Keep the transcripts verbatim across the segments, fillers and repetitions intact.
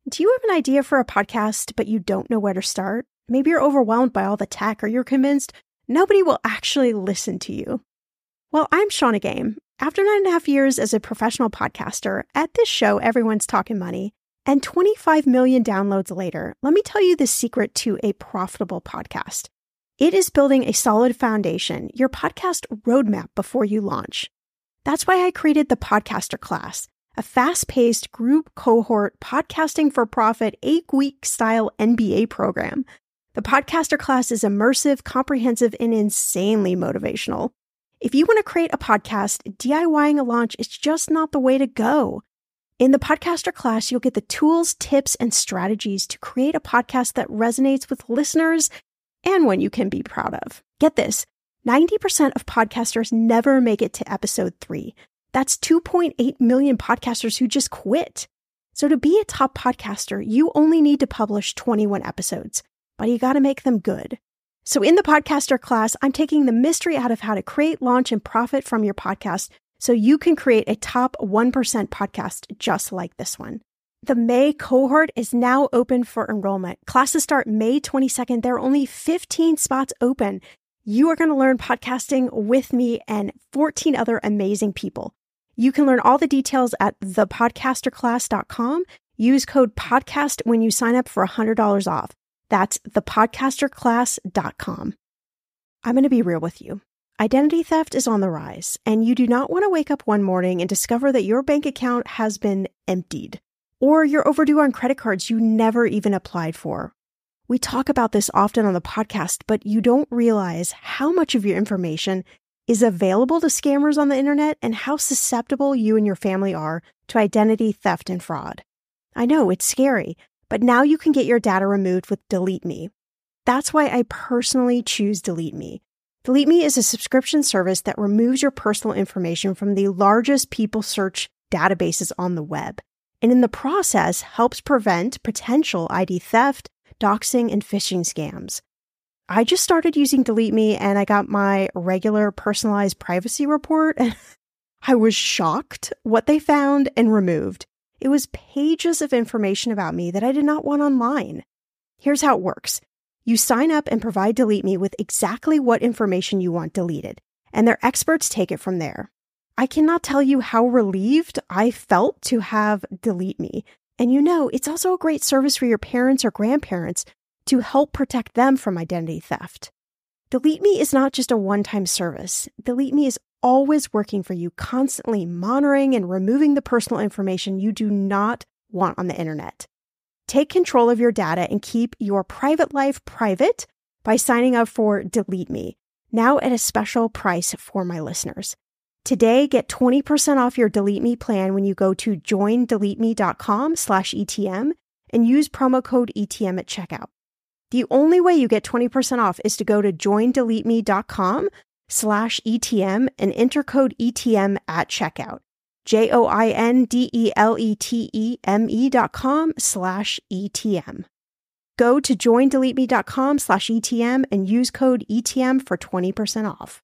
Do you have an idea for a podcast, but you don't know where to start? Maybe you're overwhelmed by all the tech, or you're convinced nobody will actually listen to you. Well, I'm Shannah Game. After nine and a half years as a professional podcaster, at this show, everyone's talking money, and twenty-five million downloads later, let me tell you the secret to a profitable podcast. It is building a solid foundation, your podcast roadmap before you launch. That's why I created the Podcaster Class, a fast-paced group cohort podcasting for profit eight-week style M B A program. The Podcaster Class is immersive, comprehensive, and insanely motivational. If you want to create a podcast, DIYing a launch is just not the way to go. In the Podcaster Class, you'll get the tools, tips, and strategies to create a podcast that resonates with listeners and one you can be proud of. Get this, ninety percent of podcasters never make it to episode three. That's two point eight million podcasters who just quit. So to be a top podcaster, you only need to publish twenty-one episodes, but you got to make them good. So in the Podcaster Class, I'm taking the mystery out of how to create, launch, and profit from your podcast so you can create a top one percent podcast just like this one. The May cohort is now open for enrollment. Classes start May twenty-second. There are only fifteen spots open. You are going to learn podcasting with me and fourteen other amazing people. You can learn all the details at the podcaster class dot com. Use code PODCAST when you sign up for one hundred dollars off. That's the podcaster class dot com. I'm going to be real with you. Identity theft is on the rise, and you do not want to wake up one morning and discover that your bank account has been emptied, or you're overdue on credit cards you never even applied for. We talk about this often on the podcast, but you don't realize how much of your information is available to scammers on the internet and how susceptible you and your family are to identity theft and fraud. I know it's scary, but now you can get your data removed with Delete Me. That's why I personally choose Delete Me. Delete Me is a subscription service that removes your personal information from the largest people search databases on the web, and in the process helps prevent potential I D theft, doxing, and phishing scams. I just started using Delete Me and I got my regular personalized privacy report and I was shocked what they found and removed. It was pages of information about me that I did not want online. Here's how it works. You sign up and provide Delete Me with exactly what information you want deleted, and their experts take it from there. I cannot tell you how relieved I felt to have Delete Me. And you know, it's also a great service for your parents or grandparents to help protect them from identity theft. Delete Me is not just a one-time service. Delete Me is always working for you, constantly monitoring and removing the personal information you do not want on the internet. Take control of your data and keep your private life private by signing up for Delete Me, now at a special price for my listeners. Today, get twenty percent off your Delete Me plan when you go to join delete me dot com slash E T M and use promo code E T M at checkout. The only way you get twenty percent off is to go to join delete me dot com slash E T M and enter code E T M at checkout. J O I N D E L E T E M E dot com slash E T M. Go to join delete me dot com slash E T M and use code E T M for twenty percent off.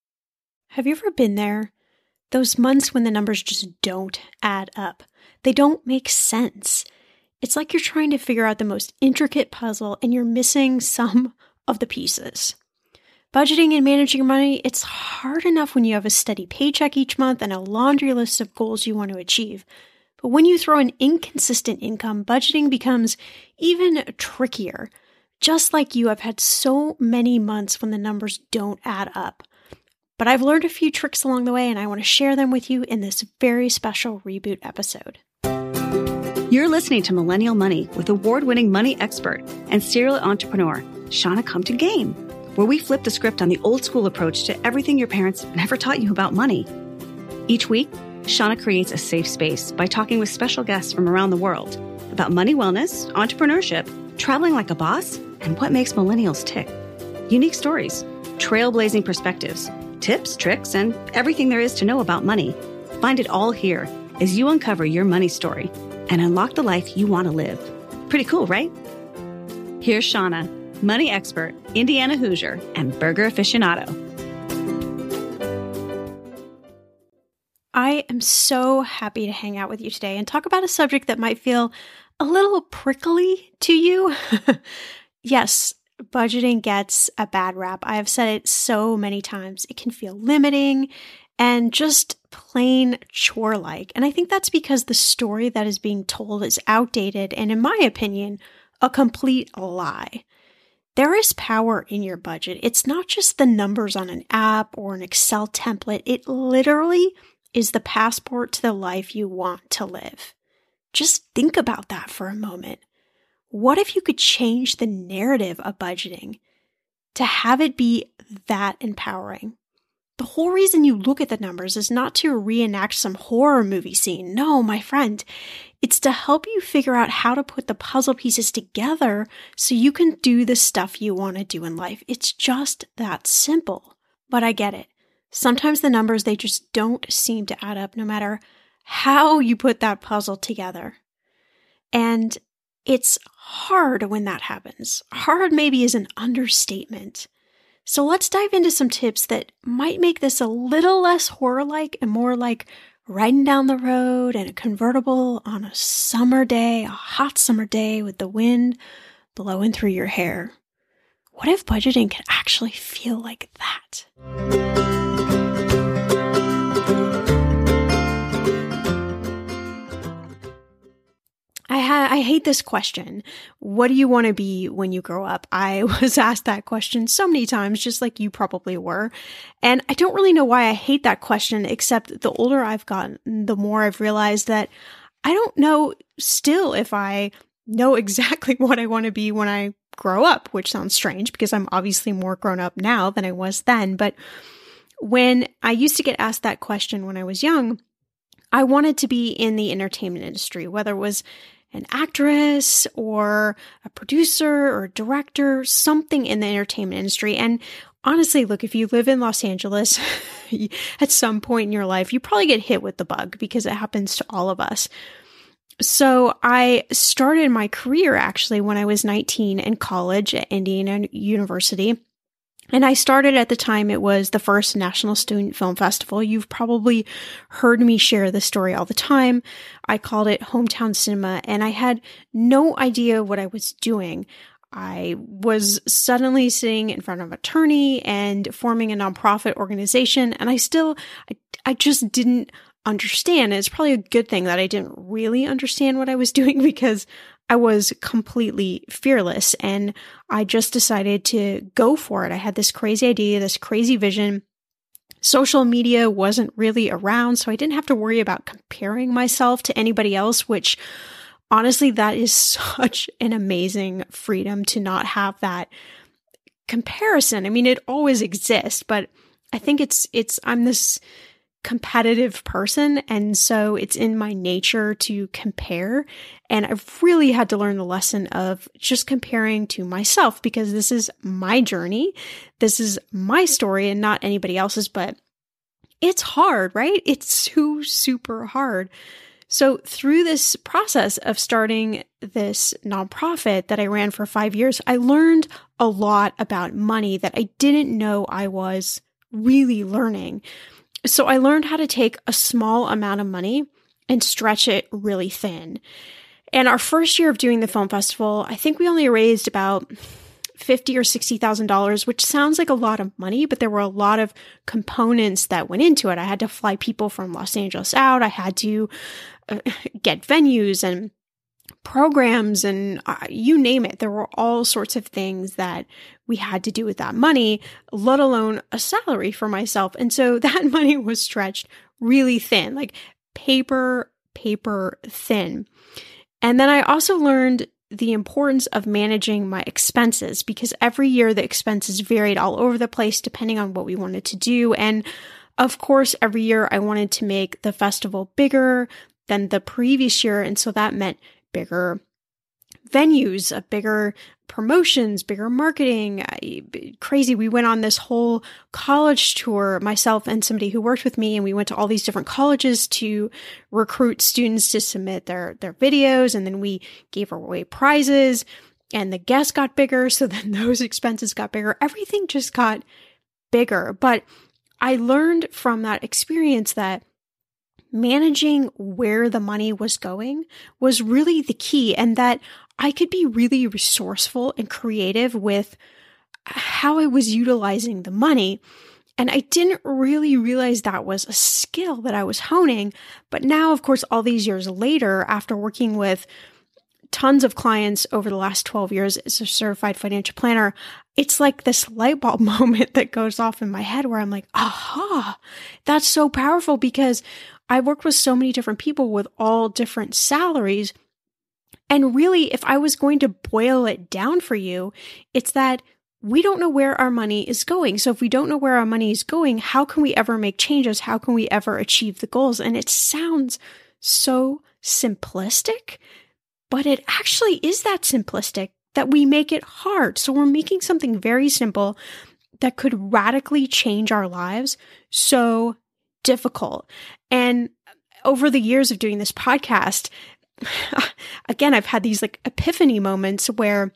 Have you ever been there? Those months when the numbers just don't add up. They don't make sense. It's like you're trying to figure out the most intricate puzzle and you're missing some of the pieces. Budgeting and managing your money, it's hard enough when you have a steady paycheck each month and a laundry list of goals you want to achieve. But when you throw an inconsistent income, budgeting becomes even trickier. Just like you, I've had so many months when the numbers don't add up. But I've learned a few tricks along the way and I want to share them with you in this very special reboot episode. You're listening to Millennial Money with award-winning money expert and serial entrepreneur, Shannah Come to Game, where we flip the script on the old school approach to everything your parents never taught you about money. Each week, Shannah creates a safe space by talking with special guests from around the world about money wellness, entrepreneurship, traveling like a boss, and what makes millennials tick. Unique stories, trailblazing perspectives, tips, tricks, and everything there is to know about money. Find it all here as you uncover your money story and unlock the life you want to live. Pretty cool, right? Here's Shannah, money expert, Indiana Hoosier, and burger aficionado. I am so happy to hang out with you today and talk about a subject that might feel a little prickly to you, yes, budgeting gets a bad rap. I have said it so many times. It can feel limiting and just plain chore-like. And I think that's because the story that is being told is outdated and, in my opinion, a complete lie. There is power in your budget. It's not just the numbers on an app or an Excel template. It literally is the passport to the life you want to live. Just think about that for a moment. What if you could change the narrative of budgeting to have it be that empowering? The whole reason you look at the numbers is not to reenact some horror movie scene. No, my friend. It's to help you figure out how to put the puzzle pieces together so you can do the stuff you want to do in life. It's just that simple. But I get it. Sometimes the numbers, they just don't seem to add up no matter how you put that puzzle together. And it's hard when that happens. Hard maybe is an understatement. So let's dive into some tips that might make this a little less horror-like and more like riding down the road in a convertible on a summer day, a hot summer day with the wind blowing through your hair. What if budgeting could actually feel like that? I ha- I hate this question. What do you want to be when you grow up? I was asked that question so many times, just like you probably were. And I don't really know why I hate that question, except the older I've gotten, the more I've realized that I don't know still if I know exactly what I want to be when I grow up, which sounds strange because I'm obviously more grown up now than I was then. But when I used to get asked that question when I was young, I wanted to be in the entertainment industry, whether it was an actress or a producer or a director, something in the entertainment industry. And honestly, look, if you live in Los Angeles at some point in your life, you probably get hit with the bug because it happens to all of us. So I started my career actually when I was nineteen in college at Indiana University. And I started at the time it was the first National Student Film Festival. You've probably heard me share this story all the time. I called it Hometown Cinema, and I had no idea what I was doing. I was suddenly sitting in front of an attorney and forming a nonprofit organization, and I still, I, I just didn't understand. And it's probably a good thing that I didn't really understand what I was doing because I was completely fearless and I just decided to go for it. I had this crazy idea, this crazy vision. Social media wasn't really around, so I didn't have to worry about comparing myself to anybody else, which honestly, that is such an amazing freedom to not have that comparison. I mean, it always exists, but I think it's, it's, I'm this competitive person. And so it's in my nature to compare. And I've really had to learn the lesson of just comparing to myself because this is my journey. This is my story and not anybody else's, but it's hard, right? It's so super hard. So through this process of starting this nonprofit that I ran for five years, I learned a lot about money that I didn't know I was really learning. So I learned how to take a small amount of money and stretch it really thin. And our first year of doing the film festival, I think we only raised about fifty thousand dollars or sixty thousand dollars, which sounds like a lot of money, but there were a lot of components that went into it. I had to fly people from Los Angeles out. I had to uh, get venues and programs and uh, you name it. There were all sorts of things that we had to do with that money, let alone a salary for myself. And so that money was stretched really thin, like paper, paper thin. And then I also learned the importance of managing my expenses because every year the expenses varied all over the place depending on what we wanted to do. And of course, every year I wanted to make the festival bigger than the previous year. And so that meant bigger venues, uh, bigger promotions, bigger marketing. I, crazy. We went on this whole college tour, myself and somebody who worked with me, and we went to all these different colleges to recruit students to submit their, their videos. And then we gave away prizes and the guests got bigger. So then those expenses got bigger. Everything just got bigger. But I learned from that experience that managing where the money was going was really the key, and that I could be really resourceful and creative with how I was utilizing the money. And I didn't really realize that was a skill that I was honing. But now, of course, all these years later, after working with tons of clients over the last twelve years as a certified financial planner, it's like this light bulb moment that goes off in my head where I'm like, aha, that's so powerful, because I worked with so many different people with all different salaries. And really, if I was going to boil it down for you, it's that we don't know where our money is going. So if we don't know where our money is going, how can we ever make changes? How can we ever achieve the goals? And it sounds so simplistic, but it actually is that simplistic that we make it hard. So we're making something very simple that could radically change our lives so difficult. And over the years of doing this podcast, again, I've had these like epiphany moments where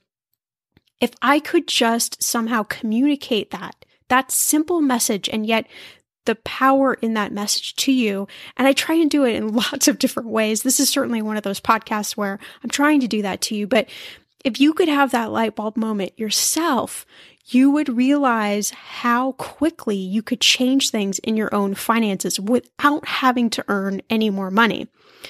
if I could just somehow communicate that, that simple message, and yet the power in that message to you, and I try and do it in lots of different ways. This is certainly one of those podcasts where I'm trying to do that to you. But if you could have that light bulb moment yourself, you would realize how quickly you could change things in your own finances without having to earn any more money.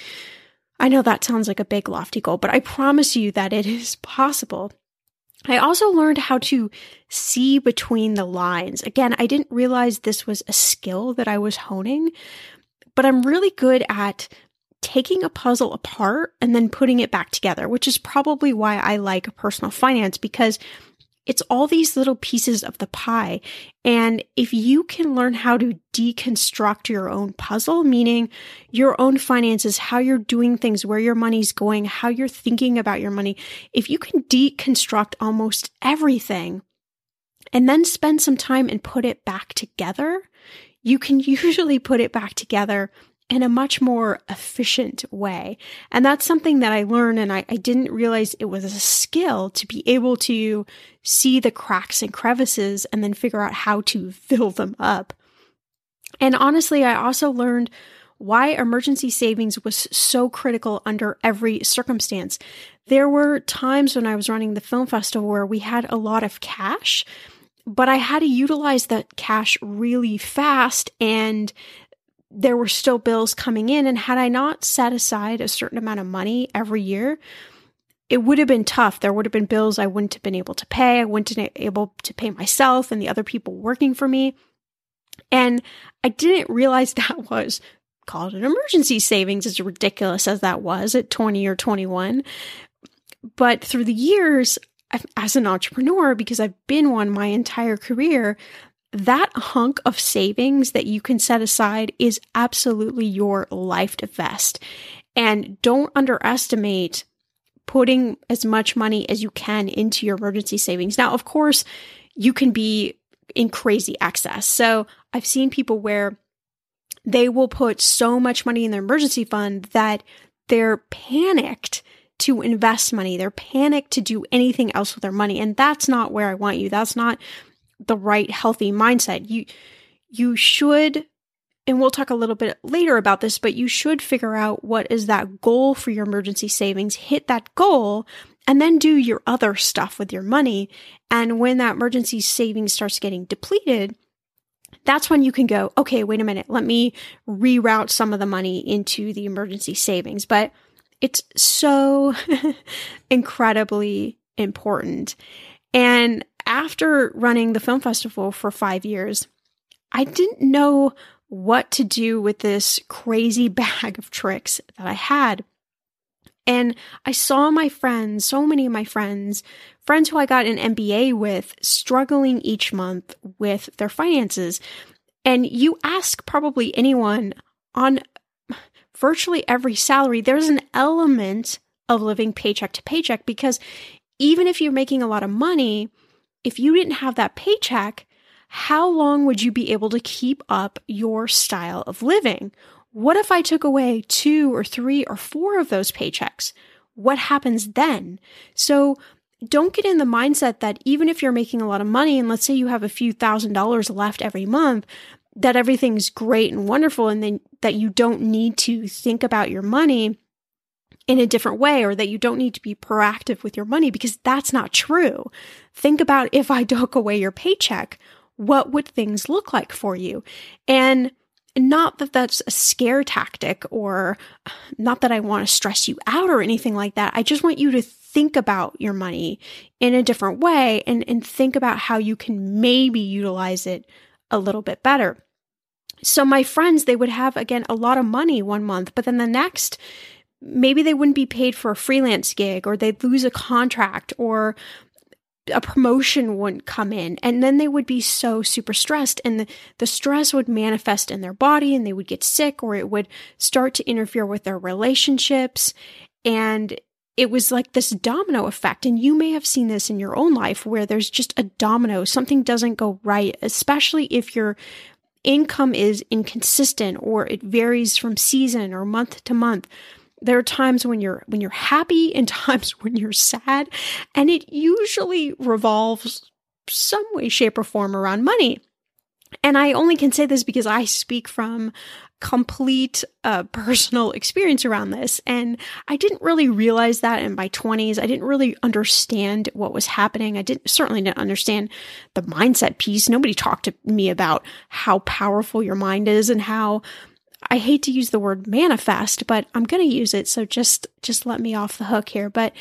I know that sounds like a big lofty goal, but I promise you that it is possible. I also learned how to see between the lines. Again, I didn't realize this was a skill that I was honing, but I'm really good at taking a puzzle apart and then putting it back together, which is probably why I like personal finance, because it's all these little pieces of the pie. And if you can learn how to deconstruct your own puzzle, meaning your own finances, how you're doing things, where your money's going, how you're thinking about your money, if you can deconstruct almost everything and then spend some time and put it back together, you can usually put it back together in a much more efficient way. And that's something that I learned, and I, I didn't realize it was a skill to be able to see the cracks and crevices and then figure out how to fill them up. And honestly, I also learned why emergency savings was so critical under every circumstance. There were times when I was running the film festival where we had a lot of cash, but I had to utilize that cash really fast, and there were still bills coming in. And had I not set aside a certain amount of money every year, it would have been tough. There would have been bills I wouldn't have been able to pay. I wouldn't have been able to pay myself and the other people working for me. And I didn't realize that was called an emergency savings, as ridiculous as that was at twenty or twenty-one. But through the years, as an entrepreneur, because I've been one my entire career, that hunk of savings that you can set aside is absolutely your life to vest. And don't underestimate putting as much money as you can into your emergency savings. Now, of course, you can be in crazy excess. So I've seen people where they will put so much money in their emergency fund that they're panicked to invest money. They're panicked to do anything else with their money. And that's not where I want you. That's not the right healthy mindset. You, you should, and we'll talk a little bit later about this, but you should figure out what is that goal for your emergency savings, hit that goal, and then do your other stuff with your money. And when that emergency savings starts getting depleted, that's when you can go, okay, wait a minute, let me reroute some of the money into the emergency savings. But it's so incredibly important. And after running the film festival for five years, I didn't know what to do with this crazy bag of tricks that I had. And I saw my friends, so many of my friends, friends who I got an M B A with, struggling each month with their finances. And you ask probably anyone on virtually every salary, there's an element of living paycheck to paycheck, because even if you're making a lot of money, if you didn't have that paycheck, how long would you be able to keep up your style of living? What if I took away two or three or four of those paychecks? What happens then? So don't get in the mindset that even if you're making a lot of money, and let's say you have a few thousand dollars left every month, that everything's great and wonderful and then that you don't need to think about your money in a different way, or that you don't need to be proactive with your money, because that's not true. Think about, if I took away your paycheck, what would things look like for you? And not that that's a scare tactic, or not that I want to stress you out or anything like that. I just want you to think about your money in a different way and, and think about how you can maybe utilize it a little bit better. So my friends, they would have, again, a lot of money one month, but then the next, maybe they wouldn't be paid for a freelance gig, or they'd lose a contract, or a promotion wouldn't come in. And then they would be so super stressed, and the, the stress would manifest in their body, and they would get sick, or it would start to interfere with their relationships. And it was like this domino effect. And you may have seen this in your own life, where there's just a domino. Something doesn't go right, especially if your income is inconsistent, or it varies from season or month to month. There are times when you're when you're happy and times when you're sad, and it usually revolves some way, shape, or form around money. And I only can say this because I speak from complete uh, personal experience around this. And I didn't really realize that in my twenties. I didn't really understand what was happening. I didn't certainly didn't understand the mindset piece. Nobody talked to me about how powerful your mind is, and how, I hate to use the word manifest, but I'm going to use it. So just, just let me off the hook here. But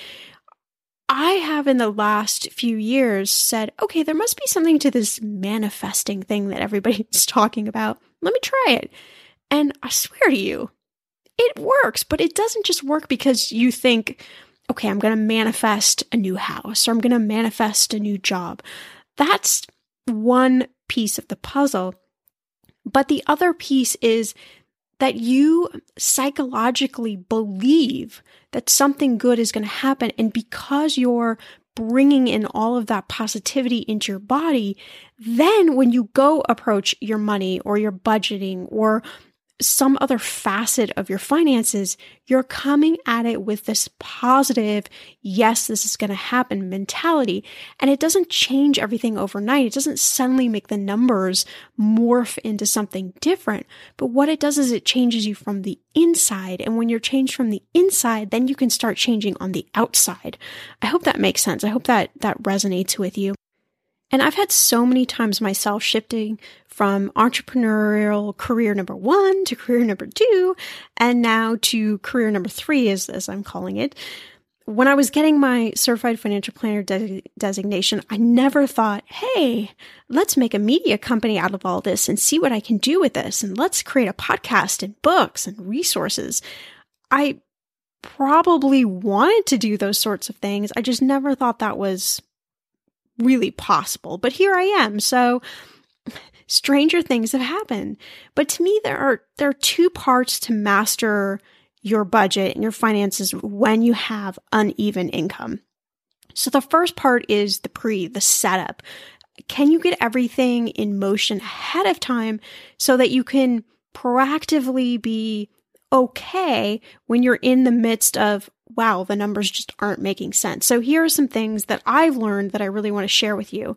I have in the last few years said, okay, there must be something to this manifesting thing that everybody's talking about. Let me try it. And I swear to you, it works, but it doesn't just work because you think, okay, I'm going to manifest a new house, or I'm going to manifest a new job. That's one piece of the puzzle. But the other piece is that you psychologically believe that something good is going to happen. And because you're bringing in all of that positivity into your body, then when you go approach your money or your budgeting or some other facet of your finances, you're coming at it with this positive, yes, this is going to happen mentality. And it doesn't change everything overnight. It doesn't suddenly make the numbers morph into something different. But what it does is it changes you from the inside. And when you're changed from the inside, then you can start changing on the outside. I hope that makes sense. I hope that that resonates with you. And I've had so many times myself shifting from entrepreneurial career number one to career number two, and now to career number three, as, as I'm calling it. When I was getting my certified financial planner de- designation, I never thought, hey, let's make a media company out of all this and see what I can do with this. And let's create a podcast and books and resources. I probably wanted to do those sorts of things. I just never thought that was really possible, but here I am. So stranger things have happened. But to me, there are there are two parts to master your budget and your finances when you have uneven income. So the first part is the pre, the setup. Can you get everything in motion ahead of time so that you can proactively be okay when you're in the midst of, wow, the numbers just aren't making sense. So here are some things that I've learned that I really want to share with you.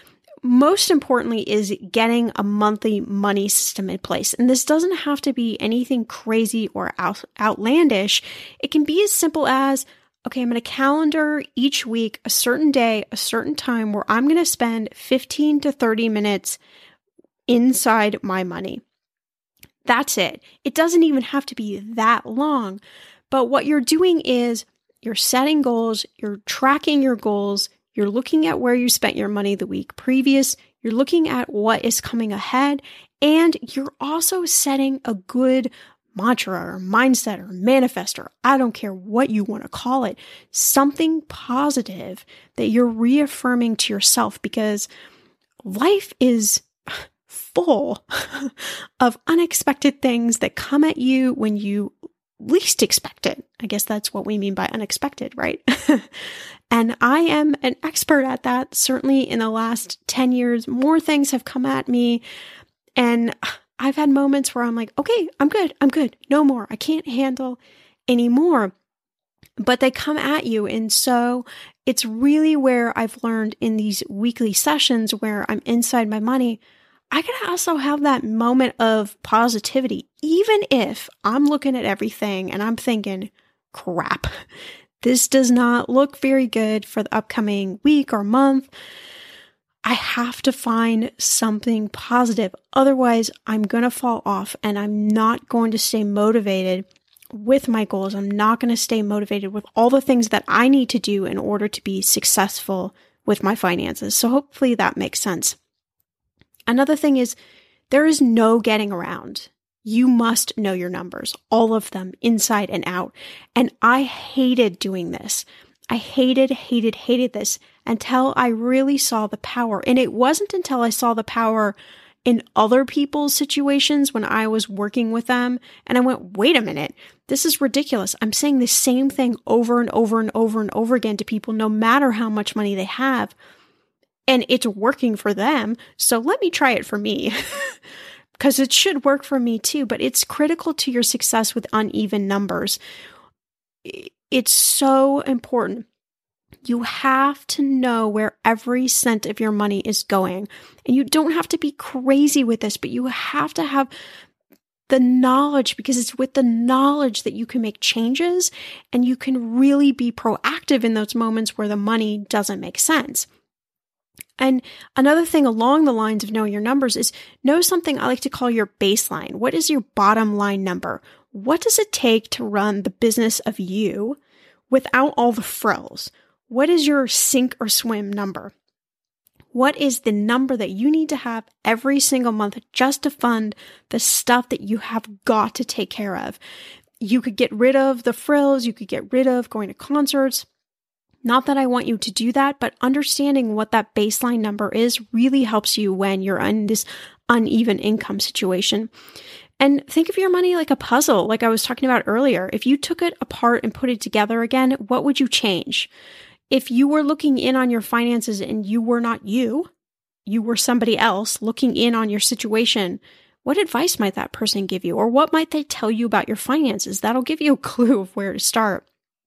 Most importantly is getting a monthly money system in place. And this doesn't have to be anything crazy or out, outlandish. It can be as simple as, okay, I'm going to calendar each week a certain day, a certain time where I'm going to spend fifteen to thirty minutes inside my money. That's it. It doesn't even have to be that long. But what you're doing is you're setting goals, you're tracking your goals, you're looking at where you spent your money the week previous, you're looking at what is coming ahead, and you're also setting a good mantra or mindset or manifest, or I don't care what you want to call it, something positive that you're reaffirming to yourself, because life is full of unexpected things that come at you when you least expect it. I guess that's what we mean by unexpected, right? And I am an expert at that. Certainly in the last ten years, more things have come at me. And I've had moments where I'm like, okay, I'm good. I'm good. No more. I can't handle anymore. But they come at you. And so it's really where I've learned in these weekly sessions where I'm inside my money. I gotta also have that moment of positivity, even if I'm looking at everything and I'm thinking, crap, this does not look very good for the upcoming week or month. I have to find something positive. Otherwise, I'm going to fall off and I'm not going to stay motivated with my goals. I'm not going to stay motivated with all the things that I need to do in order to be successful with my finances. So hopefully that makes sense. Another thing is there is no getting around. You must know your numbers, all of them, inside and out. And I hated doing this. I hated, hated, hated this until I really saw the power. And it wasn't until I saw the power in other people's situations when I was working with them. And I went, wait a minute, this is ridiculous. I'm saying the same thing over and over and over and over again to people, no matter how much money they have. And it's working for them. So let me try it for me. Because it should work for me too. But it's critical to your success with uneven numbers. It's so important. You have to know where every cent of your money is going. And you don't have to be crazy with this, but you have to have the knowledge, because it's with the knowledge that you can make changes and you can really be proactive in those moments where the money doesn't make sense. And another thing along the lines of knowing your numbers is know something I like to call your baseline. What is your bottom line number? What does it take to run the business of you without all the frills? What is your sink or swim number? What is the number that you need to have every single month just to fund the stuff that you have got to take care of? You could get rid of the frills. You could get rid of going to concerts. Not that I want you to do that, but understanding what that baseline number is really helps you when you're in this uneven income situation. And think of your money like a puzzle, like I was talking about earlier. If you took it apart and put it together again, what would you change? If you were looking in on your finances and you were not you, you were somebody else looking in on your situation, what advice might that person give you? Or what might they tell you about your finances? That'll give you a clue of where to start.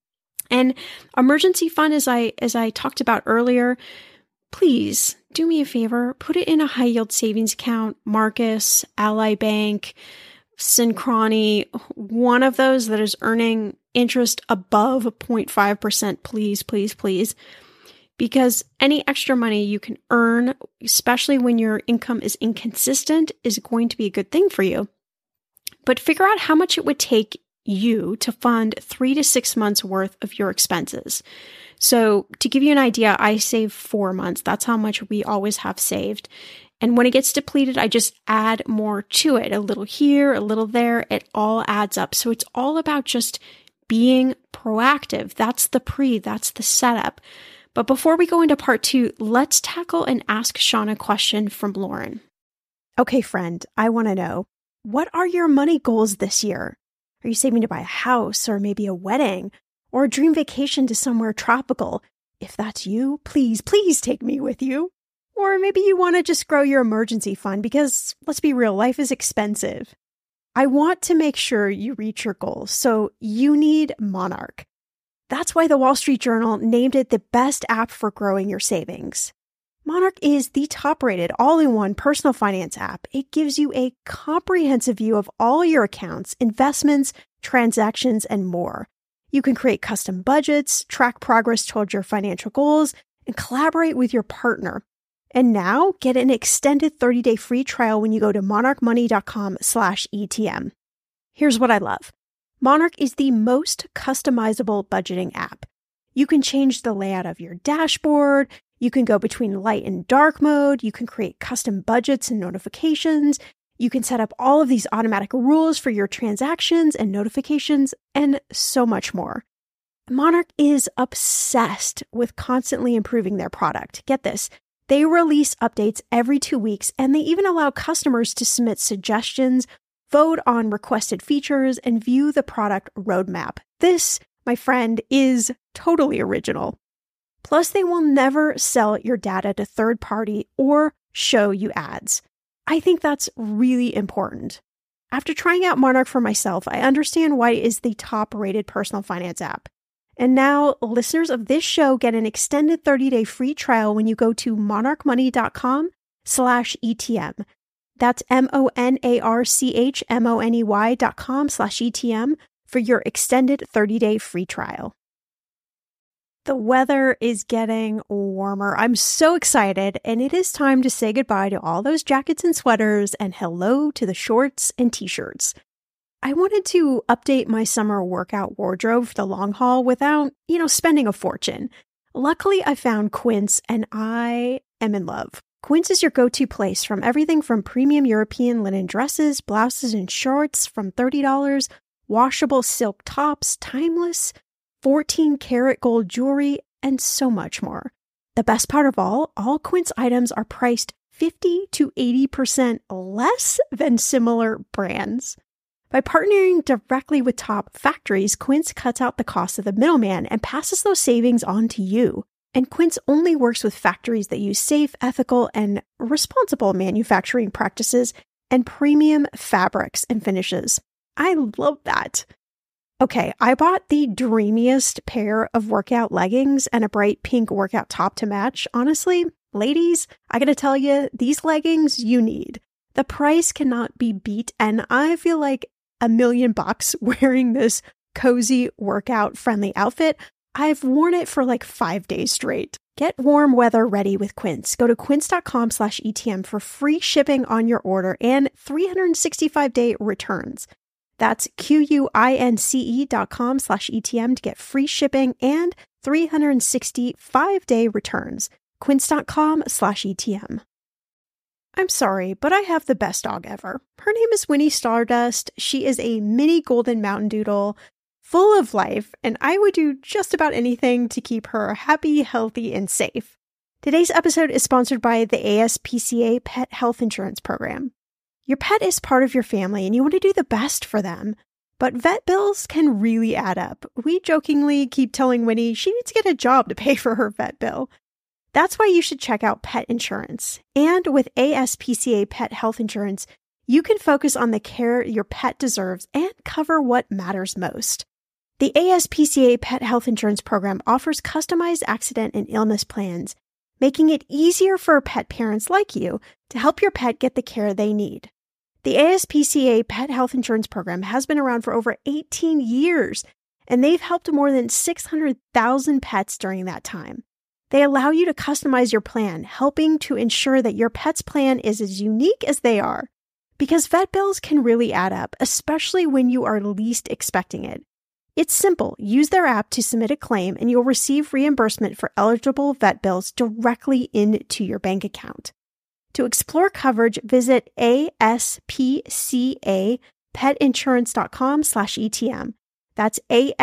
And emergency fund, as I as I talked about earlier, please do me a favor, put it in a high yield savings account, Marcus, Ally Bank, Synchrony, one of those that is earning interest above zero point five percent, please, please, please. Because any extra money you can earn, especially when your income is inconsistent, is going to be a good thing for you. But figure out how much it would take you to fund three to six months worth of your expenses. So to give you an idea, I save four months. That's how much we always have saved. And when it gets depleted, I just add more to it. A little here, a little there. It all adds up. So it's all about just being proactive. That's the pre, that's the setup. But before we go into part two, let's tackle an Ask Shawna question from Lauren. Okay, friend, I want to know, what are your money goals this year? Are you saving to buy a house or maybe a wedding or a dream vacation to somewhere tropical? If that's you, please, please take me with you. Or maybe you want to just grow your emergency fund because, let's be real, life is expensive. I want to make sure you reach your goals, so you need Monarch. That's why the Wall Street Journal named it the best app for growing your savings. Monarch is the top-rated all-in-one personal finance app. It gives you a comprehensive view of all your accounts, investments, transactions, and more. You can create custom budgets, track progress towards your financial goals, and collaborate with your partner. And now, get an extended thirty-day free trial when you go to monarchmoney.com slash ETM. Here's what I love. Monarch is the most customizable budgeting app. You can change the layout of your dashboard. You can go between light and dark mode. You can create custom budgets and notifications. You can set up all of these automatic rules for your transactions and notifications, and so much more. Monarch is obsessed with constantly improving their product. Get this. They release updates every two weeks, and they even allow customers to submit suggestions, vote on requested features, and view the product roadmap. This, my friend, is totally original. Plus, they will never sell your data to third party or show you ads. I think that's really important. After trying out Monarch for myself, I understand why it is the top-rated personal finance app. And now, listeners of this show get an extended thirty-day free trial when you go to monarchmoney.com slash ETM. That's M-O-N-A-R-C-H-M-O-N-E-Y dot com slash E-T-M for your extended thirty-day free trial. The weather is getting warmer. I'm so excited, and it is time to say goodbye to all those jackets and sweaters and hello to the shorts and t-shirts. I wanted to update my summer workout wardrobe for the long haul without, you know, spending a fortune. Luckily, I found Quince, and I am in love. Quince is your go-to place from everything from premium European linen dresses, blouses, and shorts from thirty dollars, washable silk tops, timeless, fourteen karat gold jewelry, and so much more. The best part of all, all Quince items are priced fifty to eighty percent less than similar brands. By partnering directly with top factories, Quince cuts out the cost of the middleman and passes those savings on to you. And Quince only works with factories that use safe, ethical, and responsible manufacturing practices and premium fabrics and finishes. I love that. Okay, I bought the dreamiest pair of workout leggings and a bright pink workout top to match. Honestly, ladies, I gotta tell you, these leggings you need. The price cannot be beat, and I feel like a million bucks wearing this cozy workout-friendly outfit. I've worn it for like five days straight. Get warm weather ready with Quince. Go to quince.com slash ETM for free shipping on your order and three hundred sixty-five day returns. That's Q-U-I-N-C-E dot com slash ETM to get free shipping and three hundred sixty-five day returns. Quince.com slash ETM. I'm sorry, but I have the best dog ever. Her name is Winnie Stardust. She is a mini golden mountain doodle, full of life, and I would do just about anything to keep her happy, healthy, and safe. Today's episode is sponsored by the A S P C A Pet Health Insurance Program. Your pet is part of your family, and you want to do the best for them. But vet bills can really add up. We jokingly keep telling Winnie she needs to get a job to pay for her vet bill. That's why you should check out pet insurance. And with A S P C A Pet Health Insurance, you can focus on the care your pet deserves and cover what matters most. The A S P C A Pet Health Insurance Program offers customized accident and illness plans, making it easier for pet parents like you to help your pet get the care they need. The A S P C A Pet Health Insurance Program has been around for over eighteen years, and they've helped more than six hundred thousand pets during that time. They allow you to customize your plan, helping to ensure that your pet's plan is as unique as they are. Because vet bills can really add up, especially when you are least expecting it. It's simple. Use their app to submit a claim, and you'll receive reimbursement for eligible vet bills directly into your bank account. To explore coverage, visit aspcapetinsurance.com slash ETM. That's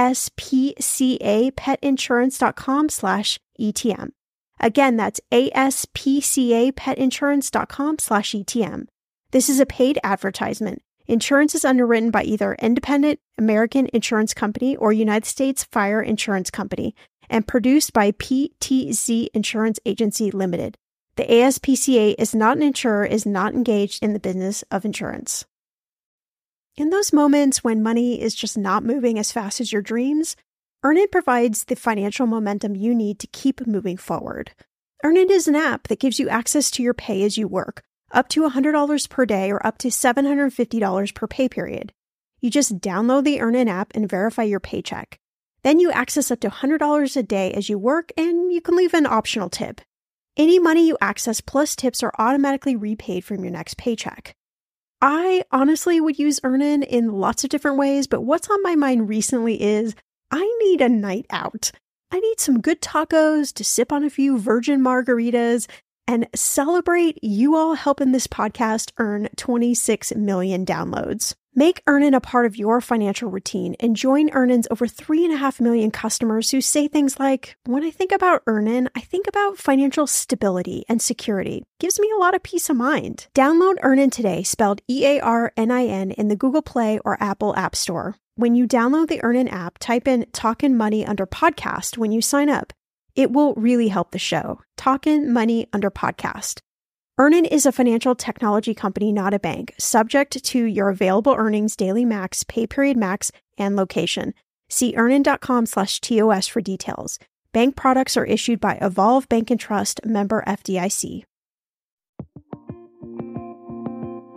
aspcapetinsurance.com slash ETM. Again, that's aspcapetinsurance.com slash ETM. This is a paid advertisement. Insurance is underwritten by either Independent American Insurance Company or United States Fire Insurance Company and produced by P T Z Insurance Agency Limited. The A S P C A is not an insurer, is not engaged in the business of insurance. In those moments when money is just not moving as fast as your dreams, Earnin provides the financial momentum you need to keep moving forward. Earnin is an app that gives you access to your pay as you work, up to one hundred dollars per day or up to seven hundred fifty dollars per pay period. You just download the Earnin app and verify your paycheck. Then you access up to one hundred dollars a day as you work, and you can leave an optional tip. Any money you access plus tips are automatically repaid from your next paycheck. I honestly would use Earnin in lots of different ways, but what's on my mind recently is I need a night out. I need some good tacos to sip on a few virgin margaritas and celebrate you all helping this podcast earn twenty-six million downloads. Make Earnin a part of your financial routine and join Earnin's over three and a half million customers who say things like, when I think about Earnin, I think about financial stability and security. Gives me a lot of peace of mind. Download Earnin today, spelled E A R N I N, in the Google Play or Apple App Store. When you download the Earnin app, type in Talkin' Money under podcast when you sign up. It will really help the show. Talkin' Money under podcast. Earnin is a financial technology company, not a bank, subject to your available earnings, daily max, pay period max, and location. See earnin.com slash TOS for details. Bank products are issued by Evolve Bank and Trust, member F D I C.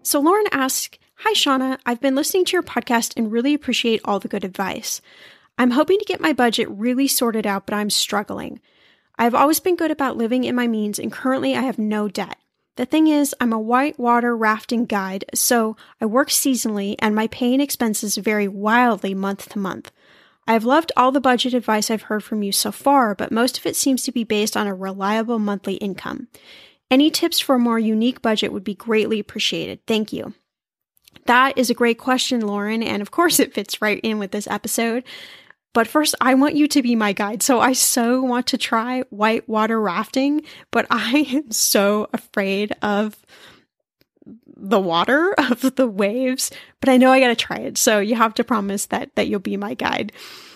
So Lauren asks, "Hi, Shauna. I've been listening to your podcast and really appreciate all the good advice. I'm hoping to get my budget really sorted out, but I'm struggling. I've always been good about living in my means, and currently I have no debt. The thing is, I'm a whitewater rafting guide, so I work seasonally and my pay and expenses vary wildly month to month. I've loved all the budget advice I've heard from you so far, but most of it seems to be based on a reliable monthly income. Any tips for a more unique budget would be greatly appreciated. Thank you." That is a great question, Lauren, and of course it fits right in with this episode. But first, I want you to be my guide. So I so want to try whitewater rafting, but I am so afraid of the water, of the waves, but I know I got to try it. So you have to promise that, that you'll be my guide.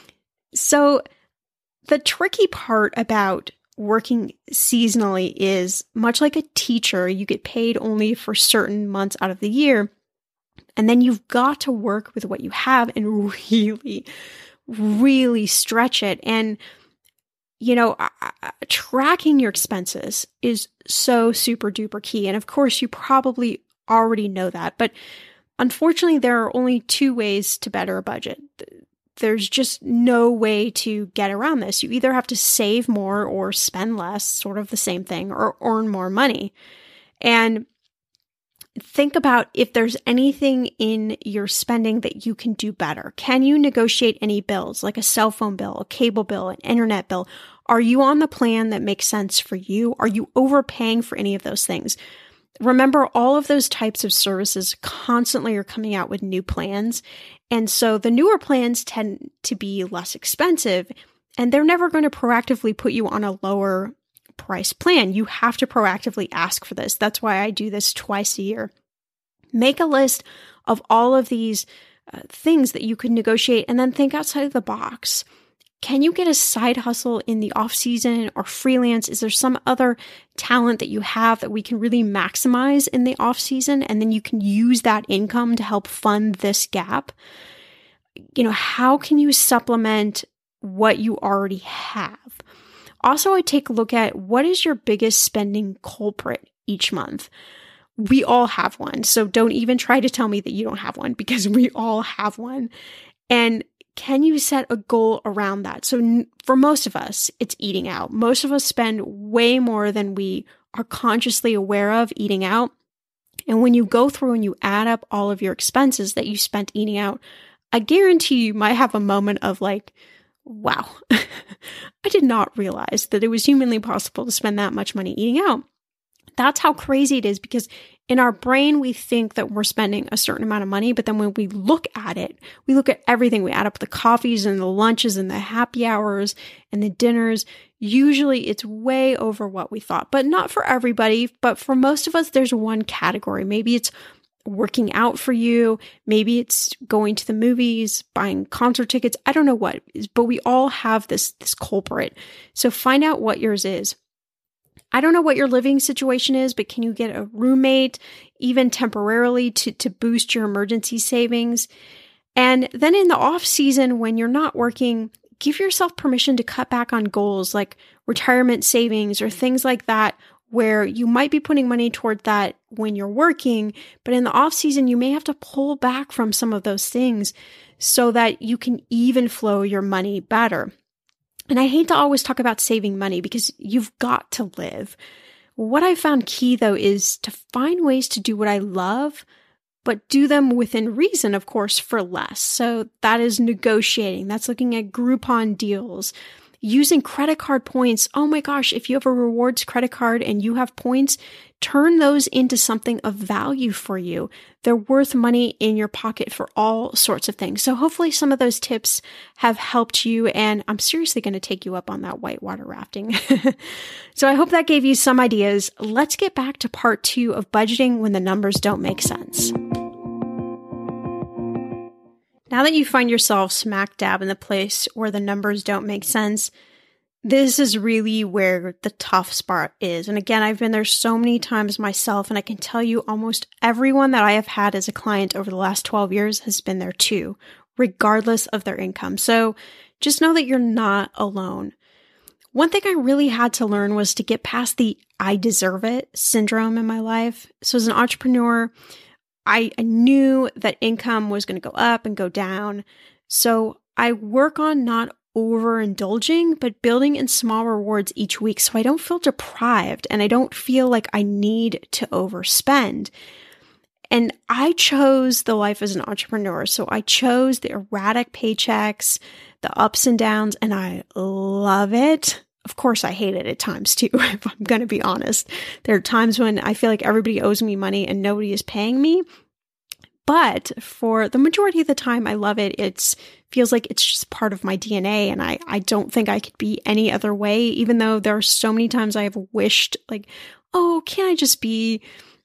So the tricky part about working seasonally is, much like a teacher, you get paid only for certain months out of the year. And then you've got to work with what you have and really really stretch it. And, you know, uh, uh, tracking your expenses is so super duper key. And of course, you probably already know that. But unfortunately, there are only two ways to better a budget. There's just no way to get around this. You either have to save more or spend less, sort of the same thing, or earn more money. And think about if there's anything in your spending that you can do better. Can you negotiate any bills, like a cell phone bill, a cable bill, an internet bill? Are you on the plan that makes sense for you? Are you overpaying for any of those things? Remember, all of those types of services constantly are coming out with new plans. And so the newer plans tend to be less expensive, and they're never going to proactively put you on a lower price plan. You have to proactively ask for this. That's why I do this twice a year. Make a list of all of these uh, things that you could negotiate, and then think outside of the box. Can you get a side hustle in the off season or freelance? Is there some other talent that you have that we can really maximize in the off season? And then you can use that income to help fund this gap. You know, how can you supplement what you already have? Also, I take a look at what is your biggest spending culprit each month. We all have one. So don't even try to tell me that you don't have one, because we all have one. And can you set a goal around that? So n- for most of us, it's eating out. Most of us spend way more than we are consciously aware of eating out. And when you go through and you add up all of your expenses that you spent eating out, I guarantee you might have a moment of like, wow, I did not realize that it was humanly possible to spend that much money eating out. That's how crazy it is, because in our brain, we think that we're spending a certain amount of money, but then when we look at it, we look at everything. We add up the coffees and the lunches and the happy hours and the dinners. Usually it's way over what we thought, but not for everybody. But for most of us, there's one category. Maybe it's working out for you. Maybe it's going to the movies, buying concert tickets. I don't know what it is, but we all have this, this culprit. So find out what yours is. I don't know what your living situation is, but can you get a roommate, even temporarily, to, to boost your emergency savings? And then in the off season, when you're not working, give yourself permission to cut back on goals like retirement savings or things like that, where you might be putting money toward that when you're working, but in the off season, you may have to pull back from some of those things so that you can even flow your money better. And I hate to always talk about saving money because you've got to live. What I found key, though, is to find ways to do what I love, but do them within reason, of course, for less. So that is negotiating. That's looking at Groupon deals, using credit card points. Oh my gosh, if you have a rewards credit card and you have points, turn those into something of value for you. They're worth money in your pocket for all sorts of things. So hopefully some of those tips have helped you, and I'm seriously going to take you up on that whitewater rafting. So I hope that gave you some ideas. Let's get back to part two of budgeting when the numbers don't make sense. Now that you find yourself smack dab in the place where the numbers don't make sense, this is really where the tough spot is. And again, I've been there so many times myself, and I can tell you almost everyone that I have had as a client over the last twelve years has been there too, regardless of their income. So just know that you're not alone. One thing I really had to learn was to get past the I deserve it syndrome in my life. So as an entrepreneur, I, I knew that income was going to go up and go down. So I work on not overindulging, but building in small rewards each week so I don't feel deprived and I don't feel like I need to overspend. And I chose the life as an entrepreneur. So I chose the erratic paychecks, the ups and downs, and I love it. Of course, I hate it at times too, if I'm going to be honest. There are times when I feel like everybody owes me money and nobody is paying me. But for the majority of the time, I love it. It feels like it's just part of my D N A, and I, I don't think I could be any other way, even though there are so many times I have wished, like, oh, can't I just be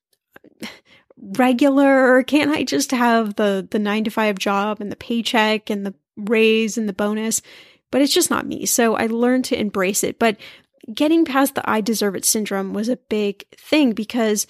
regular? Can't I just have the the nine to five job and the paycheck and the raise and the bonus? But it's just not me. So I learned to embrace it. But getting past the I deserve it syndrome was a big thing because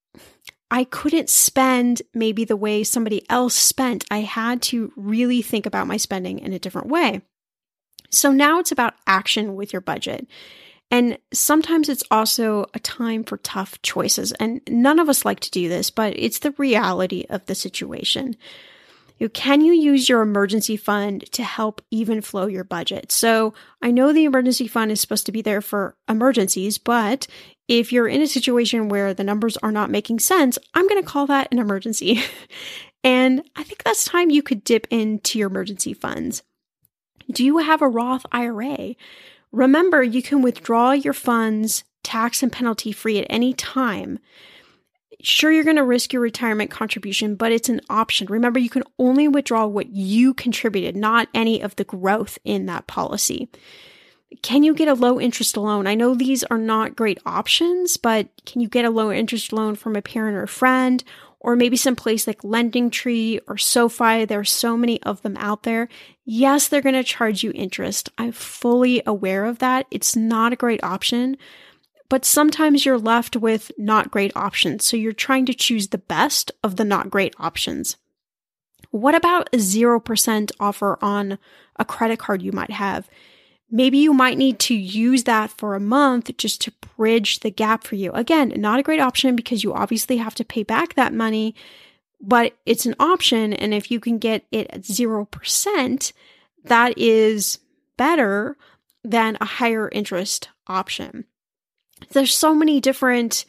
I couldn't spend maybe the way somebody else spent. I had to really think about my spending in a different way. So now it's about action with your budget. And sometimes it's also a time for tough choices. And none of us like to do this, but it's the reality of the situation. You know, can you use your emergency fund to help even flow your budget? So I know the emergency fund is supposed to be there for emergencies, but if you're in a situation where the numbers are not making sense, I'm going to call that an emergency. And I think that's time you could dip into your emergency funds. Do you have a Roth I R A? Remember, you can withdraw your funds tax and penalty free at any time. Sure, you're going to risk your retirement contribution, but it's an option. Remember, you can only withdraw what you contributed, not any of the growth in that policy. Can you get a low interest loan? I know these are not great options, but can you get a low interest loan from a parent or a friend, or maybe someplace like LendingTree or SoFi? There are so many of them out there. Yes, they're going to charge you interest. I'm fully aware of that. It's not a great option, but sometimes you're left with not great options. So you're trying to choose the best of the not great options. What about a zero percent offer on a credit card you might have? Maybe you might need to use that for a month just to bridge the gap for you. Again, not a great option because you obviously have to pay back that money, but it's an option. And if you can get it at zero percent, that is better than a higher interest option. There's so many different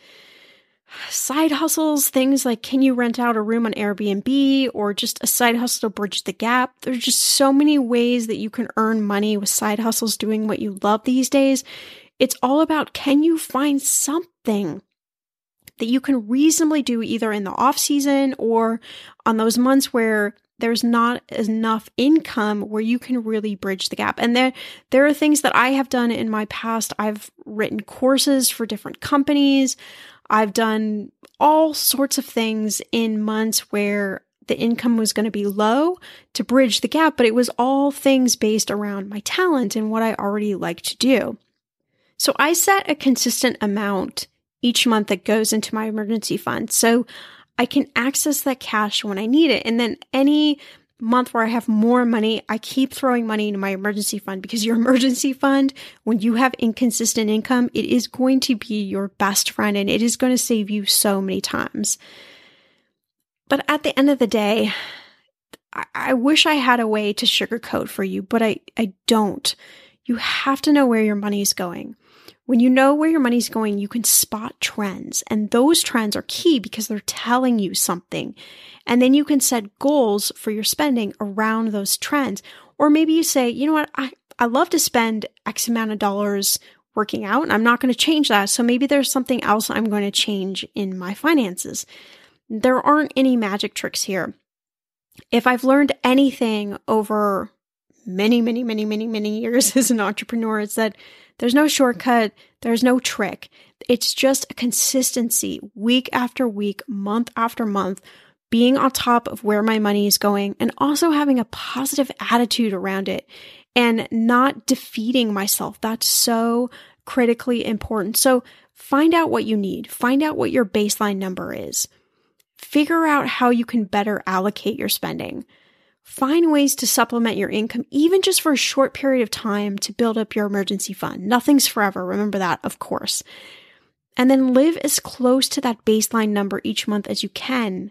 side hustles, things like can you rent out a room on Airbnb or just a side hustle to bridge the gap? There's just so many ways that you can earn money with side hustles doing what you love these days. It's all about, can you find something that you can reasonably do either in the off season or on those months where there's not enough income where you can really bridge the gap. And there, there are things that I have done in my past. I've written courses for different companies. I've done all sorts of things in months where the income was going to be low to bridge the gap, but it was all things based around my talent and what I already like to do. So I set a consistent amount each month that goes into my emergency fund. So I can access that cash when I need it. And then any month where I have more money, I keep throwing money into my emergency fund because your emergency fund, when you have inconsistent income, it is going to be your best friend and it is going to save you so many times. But at the end of the day, I, I wish I had a way to sugarcoat for you, but I, I don't. You have to know where your money is going. When you know where your money's going, you can spot trends. And those trends are key because they're telling you something. And then you can set goals for your spending around those trends. Or maybe you say, you know what, I, I love to spend X amount of dollars working out, and I'm not going to change that. So maybe there's something else I'm going to change in my finances. There aren't any magic tricks here. If I've learned anything over many, many, many, many, many years as an entrepreneur, it's that there's no shortcut. There's no trick. It's just a consistency week after week, month after month, being on top of where my money is going and also having a positive attitude around it and not defeating myself. That's so critically important. So find out what you need. Find out what your baseline number is. Figure out how you can better allocate your spending. Find ways to supplement your income, even just for a short period of time to build up your emergency fund. Nothing's forever. Remember that, of course. And then live as close to that baseline number each month as you can.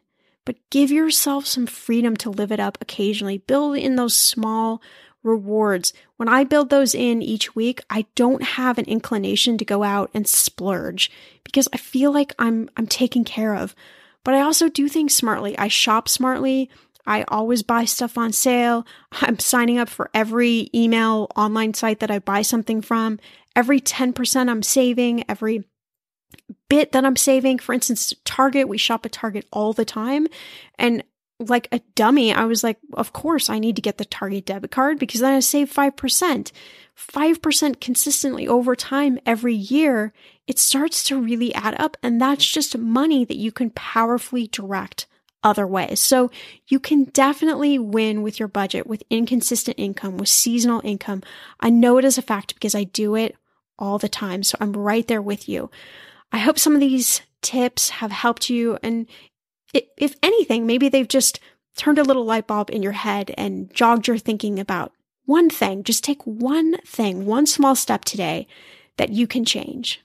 but give yourself some freedom to live it up occasionally. Build in those small rewards. When I build those in each week, I don't have an inclination to go out and splurge because I feel like I'm I'm taken care of. But I also do things smartly. I shop smartly. I always buy stuff on sale. I'm signing up for every email online site that I buy something from. Every ten percent I'm saving, every bit that I'm saving. For instance, Target, we shop at Target all the time. And like a dummy, I was like, of course I need to get the Target debit card because then I save five percent. five percent consistently over time every year, it starts to really add up. And that's just money that you can powerfully direct other ways. So you can definitely win with your budget, with inconsistent income, with seasonal income. I know it is a fact because I do it all the time. So I'm right there with you. I hope some of these tips have helped you. And if anything, maybe they've just turned a little light bulb in your head and jogged your thinking about one thing. Just take one thing, one small step today that you can change.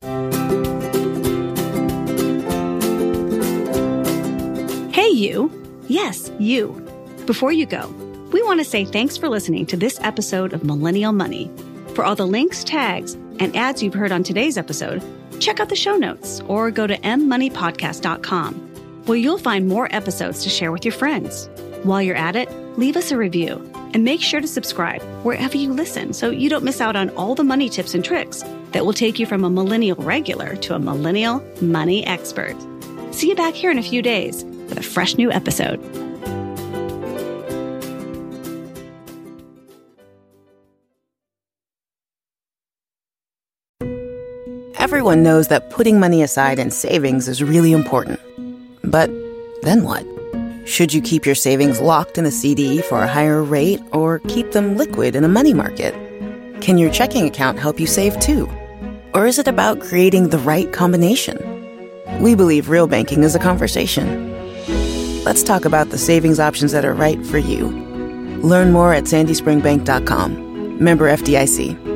Hey, you. Yes, you. Before you go, we want to say thanks for listening to this episode of Millennial Money. For all the links, tags, and ads you've heard on today's episode, check out the show notes or go to m money podcast dot com, where you'll find more episodes to share with your friends. While you're at it, leave us a review and make sure to subscribe wherever you listen so you don't miss out on all the money tips and tricks that will take you from a millennial regular to a millennial money expert. See you back here in a few days with a fresh new episode. Everyone knows that putting money aside in savings is really important. But then what? Should you keep your savings locked in a C D for a higher rate or keep them liquid in a money market? Can your checking account help you save too? Or is it about creating the right combination? We believe real banking is a conversation. Let's talk about the savings options that are right for you. Learn more at sandy spring bank dot com. Member F D I C.